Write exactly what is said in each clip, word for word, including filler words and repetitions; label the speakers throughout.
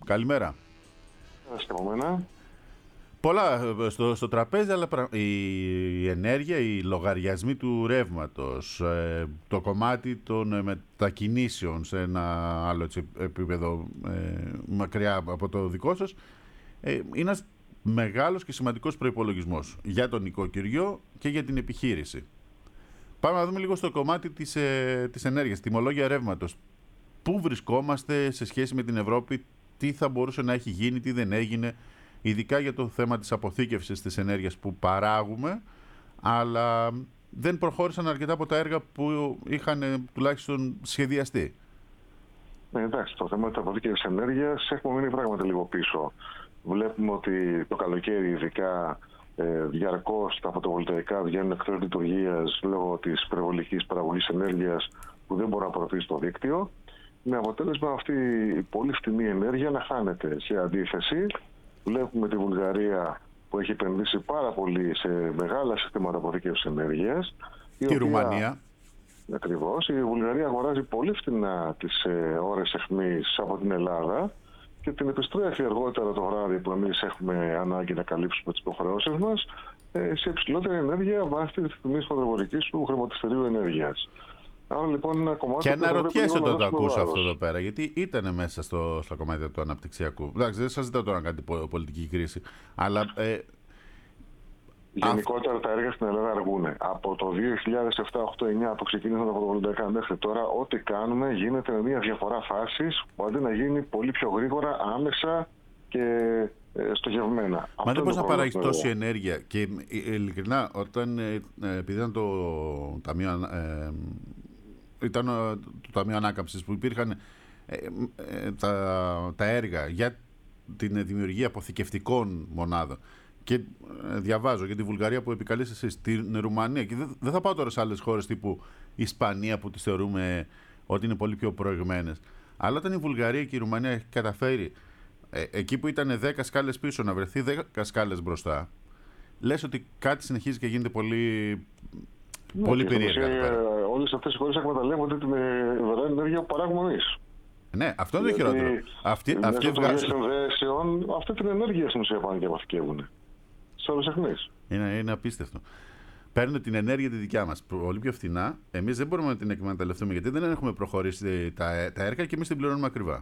Speaker 1: Καλημέρα.
Speaker 2: Σκεφτόμενα.
Speaker 1: Πολλά στο, στο τραπέζι, αλλά η, η ενέργεια, οι λογαριασμοί του ρεύματος, ε, το κομμάτι των ε, μετακινήσεων σε ένα άλλο έτσι, επίπεδο ε, μακριά από το δικό σας, ε, είναι ένας μεγάλος και σημαντικός προϋπολογισμός για τον νοικοκυριό και για την επιχείρηση. Πάμε να δούμε λίγο στο κομμάτι της, ε, της ενέργειας, τιμολόγια ρεύματος. Πού βρισκόμαστε σε σχέση με την Ευρώπη, τι θα μπορούσε να έχει γίνει, τι δεν έγινε, ειδικά για το θέμα της αποθήκευσης της ενέργειας που παράγουμε, αλλά δεν προχώρησαν αρκετά από τα έργα που είχαν τουλάχιστον σχεδιαστεί.
Speaker 2: Ναι, εντάξει, το θέμα της αποθήκευσης ενέργειας έχουμε μείνει πράγματι λίγο πίσω. Βλέπουμε ότι το καλοκαίρι, ειδικά ε, διαρκώς τα φωτοβολταϊκά βγαίνουν εκτός λειτουργίας λόγω της υπερβολικής παραγωγής ενέργειας που δεν μπορεί να προωθήσει το δίκτυο. Με αποτέλεσμα αυτή η πολύ φτηνή ενέργεια να χάνεται. Σε αντίθεση, βλέπουμε τη Βουλγαρία που έχει επενδύσει πάρα πολύ σε μεγάλα συστήματα αποθήκευσης ενέργειας.
Speaker 1: Τη οποία, Ρουμανία.
Speaker 2: Ακριβώς. Η Βουλγαρία αγοράζει πολύ φτηνά τις ε, ώρες αιχμής από την Ελλάδα και την επιστρέφει αργότερα το βράδυ που εμείς έχουμε ανάγκη να καλύψουμε τις υποχρεώσεις μας ε, σε υψηλότερη ενέργεια βάσει της τιμής χοντροβολικής του χρηματιστηρίου ενέργειας. Άρα, λοιπόν, ένα κομμάτι
Speaker 1: και αναρωτιέσαι όταν το ακούσα αυτό εδώ πέρα, γιατί ήταν μέσα στο, στο κομμάτι του αναπτυξιακού. Εντάξει, δεν σας ζητάω τώρα να κάνετε πολιτική κρίση, αλλά... Ε,
Speaker 2: γενικότερα αυ... τα έργα στην Ελλάδα αργούν. Από το δύο χιλιάδες επτά, οκτώ, εννιά που ξεκίνησαν τα φωτοβολταϊκά μέχρι τώρα, ό,τι κάνουμε γίνεται με μια διαφορά φάσης που αντί να γίνει πολύ πιο γρήγορα, άμεσα και ε, στοχευμένα.
Speaker 1: Μα δεν μπορεί να παράγει τόση ενέργεια. Και ε, ειλικρινά, όταν ε, επειδή ήταν το Ταμείο. Ε, ήταν το Ταμείο Ανάκαμψης που υπήρχαν ε, ε, τα, τα έργα για την δημιουργία αποθηκευτικών μονάδων. Και ε, διαβάζω για τη Βουλγαρία που επικαλείς εσείς, την Ρουμανία. Και δεν, δεν θα πάω τώρα σε άλλες χώρες τύπου Ισπανία που τις θεωρούμε ότι είναι πολύ πιο προηγμένες. Αλλά όταν η Βουλγαρία και η Ρουμανία έχει καταφέρει ε, εκεί που ήταν δέκα σκάλες πίσω να βρεθεί δέκα σκάλες μπροστά, λες ότι κάτι συνεχίζει και γίνεται πολύ,
Speaker 2: ναι,
Speaker 1: πολύ περίεργα.
Speaker 2: Όλες αυτές οι χώρες εκμεταλλεύονται την δωρεάν ενέργεια που παράγουμε εμείς.
Speaker 1: Ναι, αυτό είναι το χειρότερο.
Speaker 2: Αυτή, αυτή βγάζει... αυτή την ενέργεια στην ουσία πάνε και αποθηκεύουν. Σε όλες αιχμείς.
Speaker 1: Είναι, είναι απίστευτο. Παίρνουν την ενέργεια τη δικιά μας πολύ πιο φθηνά. Εμείς δεν μπορούμε να την εκμεταλλευτούμε γιατί δεν έχουμε προχωρήσει τα, τα έργα και εμείς την πληρώνουμε ακριβά.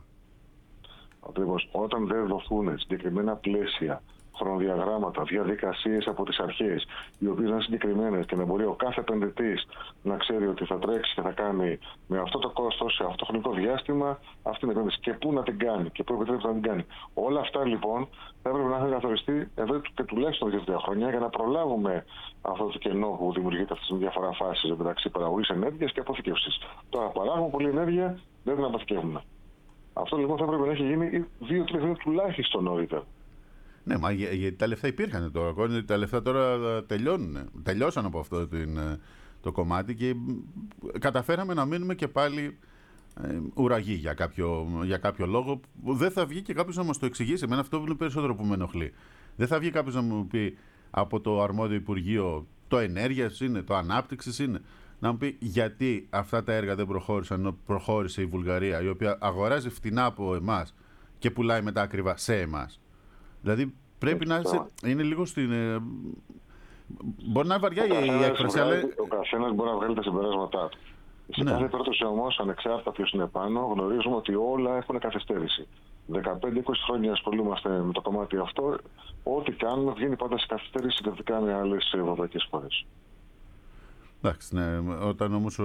Speaker 2: Ακριβώς. Όταν δεν δοθούν συγκεκριμένα πλαίσια, χρονοδιαγράμματα, διαδικασίες από τις αρχές, οι οποίες να είναι συγκεκριμένες και να μπορεί ο κάθε επενδυτής να ξέρει ότι θα τρέξει και θα κάνει με αυτό το κόστος σε αυτό το χρονικό διάστημα αυτή την επένδυση και πού να την κάνει και πού επιτρέπεται να την κάνει. Όλα αυτά λοιπόν θα έπρεπε να έχουν καθοριστεί εδώ και τουλάχιστον δύο τρία χρόνια για να προλάβουμε αυτό το κενό που δημιουργείται αυτή τη διαφορά φάσης μεταξύ παραγωγής ενέργειας και αποθηκεύσης. Τώρα παράγουμε πολλή ενέργεια, δεν την αποθηκεύουμε. Αυτό λοιπόν θα έπρεπε να έχει γίνει δύο τρία χρόνια τουλάχιστον νωρίτερα.
Speaker 1: Ναι, μα γιατί για, τα λεφτά υπήρχαν τώρα. Τα λεφτά τώρα τελειώνουν. Τελειώσαν από αυτό την, το κομμάτι και καταφέραμε να μείνουμε και πάλι ε, ουραγοί για κάποιο, για κάποιο λόγο. Δεν θα βγει και κάποιος να μας το εξηγήσει. Εμένα αυτό είναι περισσότερο που με ενοχλεί. Δεν θα βγει κάποιος να μου πει από το αρμόδιο Υπουργείο το ενέργειας είναι, το ανάπτυξης είναι. Να μου πει γιατί αυτά τα έργα δεν προχώρησαν ενώ προχώρησε η Βουλγαρία, η οποία αγοράζει φτηνά από εμάς και πουλάει μετά ακριβά σε εμάς. Δηλαδή πρέπει να είσαι, είναι λίγο στην... Ε, μπορεί να είναι βαριά η έκφραση, αλλά...
Speaker 2: Ο καθένας μπορεί να βγάλει τα συμπεράσματά του. Σε ναι. κάθε περίπτωση όμως, ανεξάρτητα ποιος είναι πάνω, γνωρίζουμε ότι όλα έχουν καθυστέρηση. δεκαπέντε είκοσι χρόνια ασχολούμαστε με το κομμάτι αυτό. Ό,τι κάνουμε βγαίνει πάντα σε καθυστέρηση συγκριτικά με άλλες ευρωπαϊκές χώρες.
Speaker 1: Εντάξει, ναι. Όταν όμως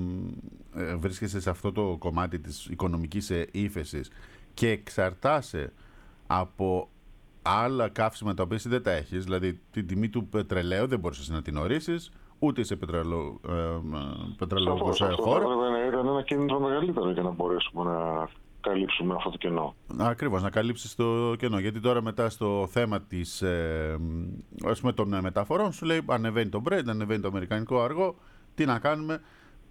Speaker 1: ε, βρίσκεσαι σε αυτό το κομμάτι της οικονομικής ύφεσης και εξαρτάσαι από άλλα καύσιμα τα οποία εσύ δεν τα έχεις, δηλαδή την τιμή του πετρελαίου δεν μπορείς να την ορίσεις, ούτε σε πετρελαιο, ε, πετρελαιογό χώρα.
Speaker 2: Αυτό θα έπρεπε να ήταν ένα κίνητρο μεγαλύτερο για να μπορέσουμε να καλύψουμε αυτό το κενό.
Speaker 1: Ακριβώς, να καλύψεις το κενό. Γιατί τώρα μετά στο θέμα της, ε, ας πούμε, των μεταφορών σου λέει ανεβαίνει το Brent, ανεβαίνει το αμερικανικό αργό, τι να κάνουμε.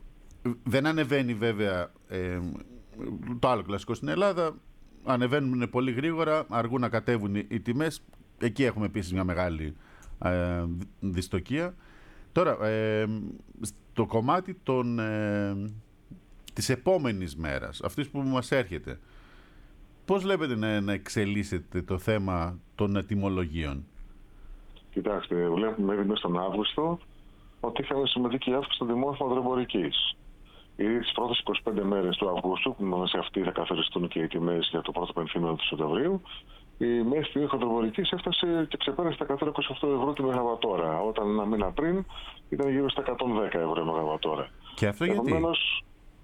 Speaker 1: Δεν ανεβαίνει βέβαια ε, το άλλο κλασικό στην Ελλάδα. Ανεβαίνουν πολύ γρήγορα, αργούν να κατέβουν οι τιμές. Εκεί έχουμε επίσης μια μεγάλη ε, δυστοκία. Τώρα, ε, στο κομμάτι των, ε, της επόμενης μέρας, αυτής που μας έρχεται, πώς βλέπετε να, να εξελίσσεται το θέμα των τιμολογίων?
Speaker 2: Κοιτάξτε, βλέπουμε ήδη μέσα στον Αύγουστο ότι είχαμε σημαντική αύξηση των τιμών χονδροεμπορικής. Ήδη τις πρώτες είκοσι πέντε μέρες του Αυγούστου, που μέσα αυτή θα καθοριστούν και οι τιμές για το πρώτο πενθήμερο του Σεπτεμβρίου, η μέση τιμή χονδροεμπορικής έφτασε και ξεπέρασε τα εκατόν είκοσι οκτώ ευρώ τη μεγαβατόρα, όταν ένα μήνα πριν ήταν γύρω στα εκατόν δέκα ευρώ η μεγαβατόρα.
Speaker 1: Και αυτό γιατί? Επομένως,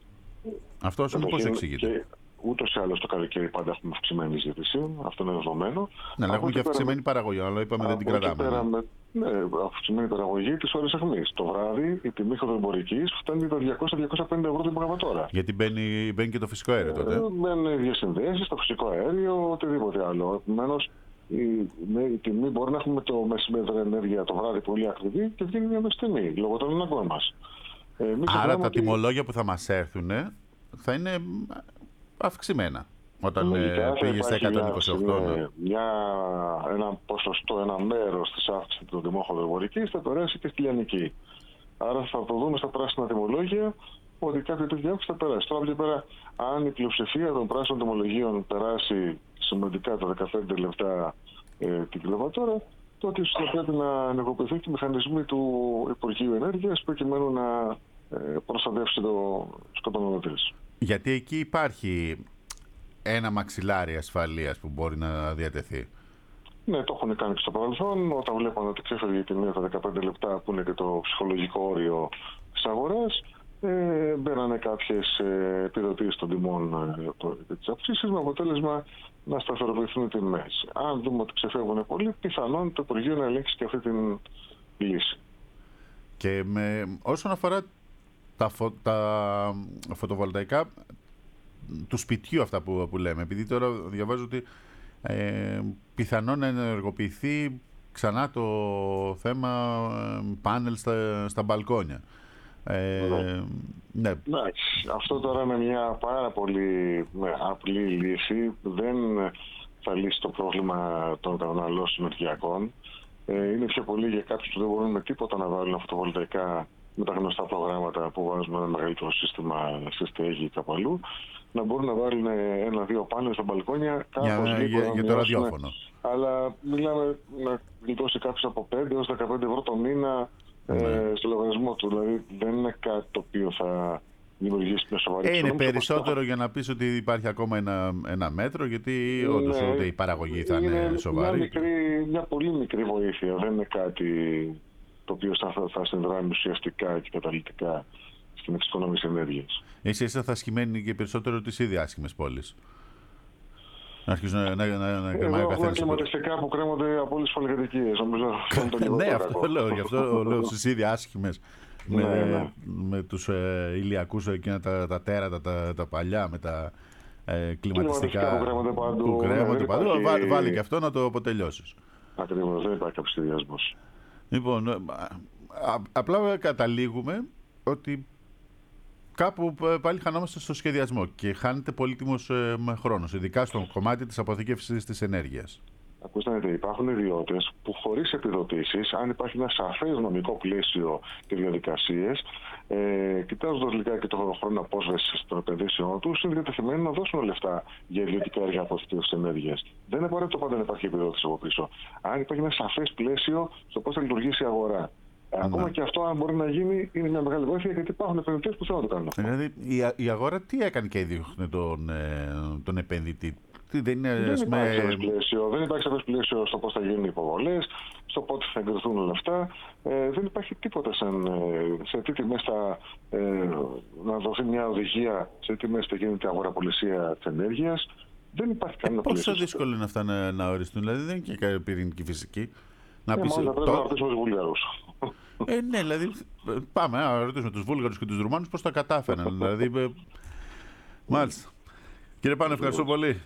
Speaker 1: αυτό σου πώς εξηγείται?
Speaker 2: Ούτως ή άλλως το καλοκαίρι πάντα έχουμε αυξημένη ζήτηση, αυτό είναι δεδομένο.
Speaker 1: Ναι, αλλά έχουμε και αυξημένη παραγωγή, αλλά είπαμε δεν την κρατάμε.
Speaker 2: Με, ναι, αυξημένη παραγωγή τις ώρες αιχμής. Το βράδυ η τιμή χονδροεμπορικής φτάνει τα διακόσια με διακόσια πενήντα ευρώ την μεγαβατόρα.
Speaker 1: Γιατί μπαίνει, μπαίνει και το φυσικό αέριο τότε.
Speaker 2: Ε, μπαίνουν διασυνδέσεις, το φυσικό αέριο, οτιδήποτε άλλο. Επομένως, η, η τιμή μπορεί να έχουμε το μεσημέρι ενέργεια το βράδυ πολύ ακριβή και βγαίνει μια μέση τιμή λόγω των αναγκών μας. Ε,
Speaker 1: Άρα τα ότι... τιμολόγια που θα μας έρθουν θα είναι αυξημένα. Όταν ε, πήγε στα εκατόν είκοσι οκτώ.
Speaker 2: Ναι. Μια, ένα ποσοστό, ένα μέρος της αύξησης των τιμών χονδροεμπορικής θα περάσει και στη λιανική. Άρα θα το δούμε στα πράσινα τιμολόγια ότι κάποια τέτοια αύξηση θα περάσει. Τώρα από πέρα, αν η πλειοψηφία των πράσινων τιμολογίων περάσει σημαντικά τα δεκαπέντε λεπτά ε, την κιλοβατόρα, τότε θα πρέπει να ενεργοποιηθούν και οι μηχανισμοί του Υπουργείου Ενέργειας προκειμένου να ε, προστατεύσει το καταναλωτή.
Speaker 1: Γιατί εκεί υπάρχει ένα μαξιλάρι ασφαλείας που μπορεί να διατεθεί.
Speaker 2: Ναι, το έχουν κάνει και στο παρελθόν. Όταν βλέπανε ότι ξέφευγε η τιμή τα δεκαπέντε λεπτά, που είναι και το ψυχολογικό όριο της αγοράς, ε, μπαίνανε κάποιες ε, επιδοτήσεις των τιμών ε, της αυξήσης, με αποτέλεσμα να σταθεροποιηθούν οι τιμές. Αν δούμε ότι ξεφεύγουν πολύ, πιθανόν το Υπουργείο να ελέγξει και αυτή την λύση.
Speaker 1: Και με, όσον αφορά τα, φω, τα φωτοβολταϊκά του σπιτιού αυτά που, που λέμε, επειδή τώρα διαβάζω ότι ε, πιθανόν να ενεργοποιηθεί ξανά το θέμα ε, πάνελ στα, στα μπαλκόνια. Ε,
Speaker 2: ναι.
Speaker 1: Ναι.
Speaker 2: Ναι, αυτό τώρα είναι μια πάρα πολύ απλή λύση. Δεν θα λύσει το πρόβλημα των καταναλώσεων ενεργειακών. Ε, είναι πιο πολύ για κάποιους που δεν μπορούν με τίποτα να βάλουν φωτοβολταϊκά με τα γνωστά προγράμματα που βάζουν ένα μεγαλύτερο σύστημα σε στέγη ή κάπου αλλού, να μπορούν να βάλουν ένα-δύο πάνελ στα μπαλκόνια κάπως
Speaker 1: για,
Speaker 2: λίγο.
Speaker 1: Για, για το ραδιόφωνο.
Speaker 2: Αλλά μιλάμε να γλιτώσει κάποιος από πέντε έως δεκαπέντε ευρώ το μήνα ναι. ε, στο λογαριασμό του. Δηλαδή δεν είναι κάτι το οποίο θα δημιουργήσει μια σοβαρή
Speaker 1: ε, Είναι περισσότερο για να πεις ότι υπάρχει ακόμα ένα, ένα μέτρο, γιατί ναι, όντως ούτε η παραγωγή θα είναι, είναι σοβαρή.
Speaker 2: Μια, μικρή, μια πολύ μικρή βοήθεια. Δεν είναι κάτι το οποίο θα, θα συνδράμει ουσιαστικά και καταλυτικά στην εξοικονόμηση ενέργειας.
Speaker 1: Εσύ είσαι θα σχημένοι και περισσότερο τις ήδη άσχημες πόλεις. Να αρχίσουν να, να, να, να κρεμάει ο καθένας.
Speaker 2: Έχουμε κλιματιστικά που κρέμονται από όλες τις πολυκατοικίες.
Speaker 1: Ναι, αυτό λέω. Γι' αυτό λέω στις ήδη άσχημες. Με, ναι, ναι. με τους ε, ηλιακούς εκείνα τα, τα τέρατα, τα, τα παλιά, με τα ε, κλιματιστικά
Speaker 2: που κρέμονται παντού.
Speaker 1: Που κρέμονται ναι, παντού. Υπάρχει... Βά, βάλει και αυτό να το αποτελειώσεις.
Speaker 2: Ακριβώς, δεν υπάρχει κάποιος συνδυασμός.
Speaker 1: Λοιπόν, α, απλά καταλήγουμε ότι κάπου πάλι χανόμαστε στο σχεδιασμό και χάνεται πολύτιμος ε, χρόνος, ειδικά στο κομμάτι της αποθήκευσης της ενέργειας.
Speaker 2: Ακούστε να δείτε, υπάρχουν ιδιώτες που χωρίς επιδοτήσεις, αν υπάρχει ένα σαφές νομικό πλαίσιο και διαδικασίες, ε, κοιτάζοντας λιγάκι το χρόνο απόσβεσης των επενδύσεων τους, είναι διατεθειμένοι να δώσουν λεφτά για ιδιωτικά έργα αποθήκευσης ενέργειας. Δεν είναι απαραίτητο πάντα να υπάρχει επιδότηση από πίσω. Αν υπάρχει ένα σαφές πλαίσιο στο πώς θα λειτουργήσει η αγορά. Ναι. Ακόμα και αυτό, αν μπορεί να γίνει, είναι μια μεγάλη βοήθεια, γιατί υπάρχουν επενδυτές που θέλουν να το κάνουν αυτό.
Speaker 1: Δηλαδή, η, η αγορά τι έκανε και έδειχνε τον, τον επενδυτή? Δεν, είναι,
Speaker 2: δεν,
Speaker 1: με...
Speaker 2: υπάρχει σαφές πλαίσιο, δεν υπάρχει σαφές πλαίσιο στο πώς θα γίνουν οι υποβολές, στο πότε θα εγκριθούν λεφτά. Ε, δεν υπάρχει τίποτα σαν, σε τι τιμές θα ε, να δοθεί μια οδηγία, σε τι τιμές θα γίνεται η αγοραπολισία της ενέργειας. Δεν υπάρχει κανένα
Speaker 1: ε,
Speaker 2: πλαίσιο.
Speaker 1: Πόσο δύσκολο είναι αυτά να, να οριστούν, δηλαδή δεν είναι και πυρηνική φυσική.
Speaker 2: Να ε, πεις, πρέπει το... να ρωτήσουμε τους Βούλγαρους.
Speaker 1: Ε, ναι, δηλαδή πάμε να ρωτήσουμε τους Βούλγαρους και τους Ρουμάνους πώς τα κατάφεραν. δηλαδή, ε, μάλιστα. Κύριε Πάνο, ευχαριστώ πολύ.